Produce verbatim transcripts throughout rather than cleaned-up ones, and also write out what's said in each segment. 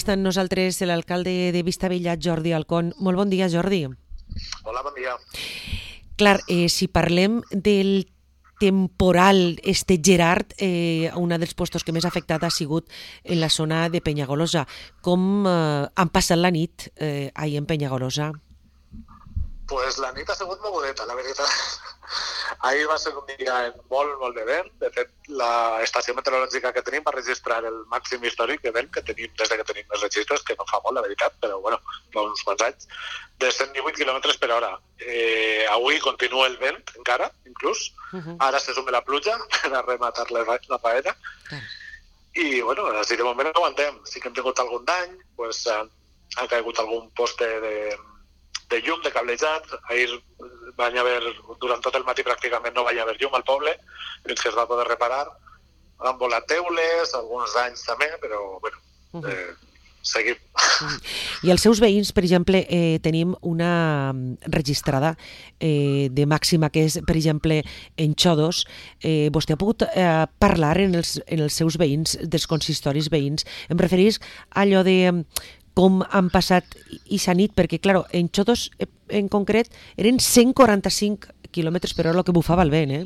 Està amb nosaltres l'alcalde de Vistabella, Jordi Alcón. Molt bon dia, Jordi. Hola, bon dia. Clar, eh, si parlem del temporal este Gerard, eh, un dels postos que més afectat ha sigut en la zona de Penyagolosa. Com eh, han passat la nit eh, ahir en Penyagolosa? Pues la nit ha sigut mogudeta, la veritat. Ahir va ser un dia molt, molt de vent. De fet, l'estació meteorològica que tenim va registrar el màxim històric de vent que tenim des que tenim els registres, que no fa molt, la veritat, però bueno, fa uns quants anys, de cent divuit quilòmetres per hora. Eh, avui continua el vent, encara, inclús. Uh-huh. Ara se sume la pluja per a rematar la, la faena. Uh-huh. I, bueno, així de moment aguantem. Sí que hem tingut algun dany, pues, ha, ha caigut algun poste de... de llum, de cablejat. Ahir van haver, durant tot el matí pràcticament no va haver llum al poble, fins que es va poder reparar. Han volat teules, alguns danys també, però bueno, uh-huh. eh, seguim. Uh-huh. I els seus veïns, per exemple, eh, tenim una registrada eh, de màxima que és, per exemple, en Xodos. Eh, vostè ha pogut eh, parlar en els, en els seus veïns, dels consistoris veïns. Em referís a allò de com han passat aquesta nit, perquè, clar, en Xodos en concret eren cent quaranta-cinc quilòmetres per hora el que bufava el vent, eh?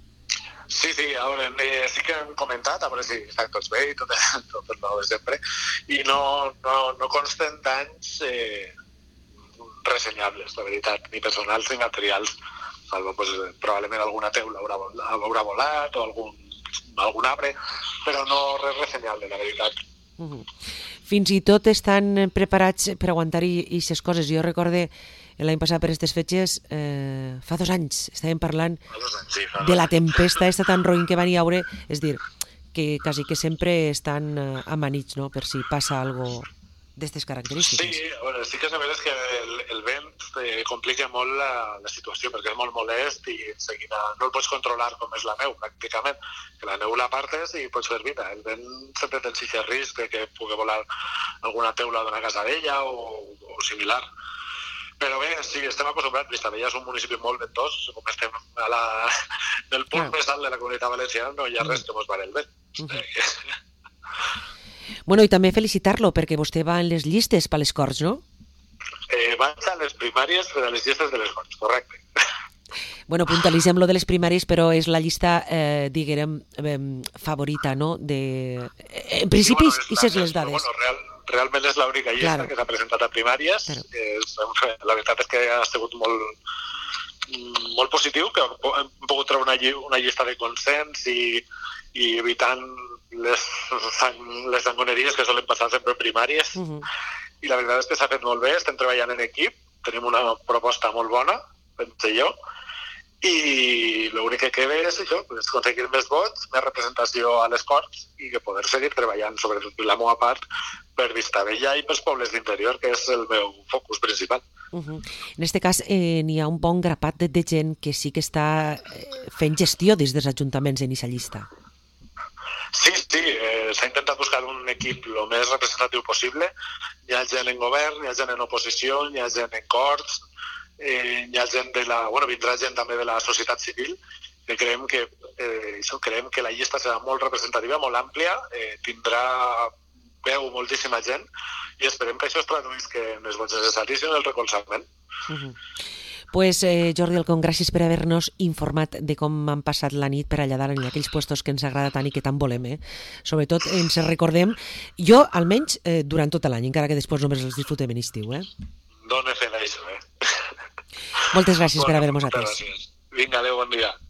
Sí, sí, a veure, eh, sí que hem comentat, a veure si estan tots bé i tot, tot el nou de sempre, i no, no, no consten danys eh, ressenyables, la veritat, ni personals ni materials, salvo, pues, probablement alguna teula haurà, haurà volat o algun, algun arbre, però no res ressenyable, la veritat. Uh-huh. Fins i tot estan preparats per aguantar-hi aquestes coses. Jo recorde l'any passat per aquestes fetges, eh, fa dos anys, estàvem parlant anys, sí, de la tempesta esta tan roïn que van hi haure, és dir, que quasi que sempre estan eh, amanits, no?, per si passa algo d'aquestes característiques. Sí, bueno, sí que és veritat que el, el vent eh, complica molt la, la situació, perquè és molt molest i en seguida no el pots controlar com és la neu, pràcticament. Que la neu la partes i pots fer vida. El vent sempre tens aquest risc de que pugui volar alguna teula d'una casa vella o, o similar. Però bé, sí, estem acostumbrats. Vistabella és un municipi molt ventós, com estem a la, en el punt ah. més alt de la Comunitat Valenciana, no hi ha res que mos pare el vent. Uh-huh. Bueno, i també felicitar-lo, perquè vostè va en les llistes per les Corts, no? Eh, vaig a les primàries per a les llistes de les Corts, correcte. Bueno, puntualitzem lo de les primàries, però és la llista, eh, diguem, eh, favorita, no? De... En principi, sí, bueno, és les dades. Bueno, real, realment és l'única llista claro. que s'ha presentat a primàries. Claro. És, la veritat és que ha sigut molt, molt positiu, que hem pogut treure una, una llista de consens i, i evitant les, les sangoneries que solen passar sempre en primàries. Uh-huh. I la veritat és que s'ha fet molt bé, estem treballant en equip, tenim una proposta molt bona, penso jo, i l'únic que queda és això, és aconseguir més vots, més representació a les Corts i que poder seguir treballant, sobretot la meva part, per Vistabella i pels pobles d'interior, que és el meu focus principal. Uh-huh. En aquest cas, eh, n'hi ha un bon grapat de, de gent que sí que està fent gestió des dels ajuntaments en aquesta llista. Sí, sí, eh, s'ha intentat buscar un equip el més representatiu possible. Hi ha gent en govern, hi ha gent en oposició, hi ha gent en Corts, eh, hi ha gent de la... Bueno, vindrà gent també de la societat civil, que creiem que, eh, això, creiem que la llista serà molt representativa, molt àmplia, eh, tindrà veu moltíssima gent, i esperem que això es traduïsca en els vots necessaris i en el recolzament. Uh-huh. Pues, eh, Jordi Alcón, gràcies per haver-nos informat de com han passat la nit per allà dalt en aquells puestos que ens agrada tant i que tant volem, eh? Sobretot ens recordem, jo almenys eh, durant tot l'any, encara que després només els disfrutem en estiu, eh? Dóna fe d'això, eh? Moltes gràcies bueno, per haver-nos atès. Vinga, adéu, bon dia.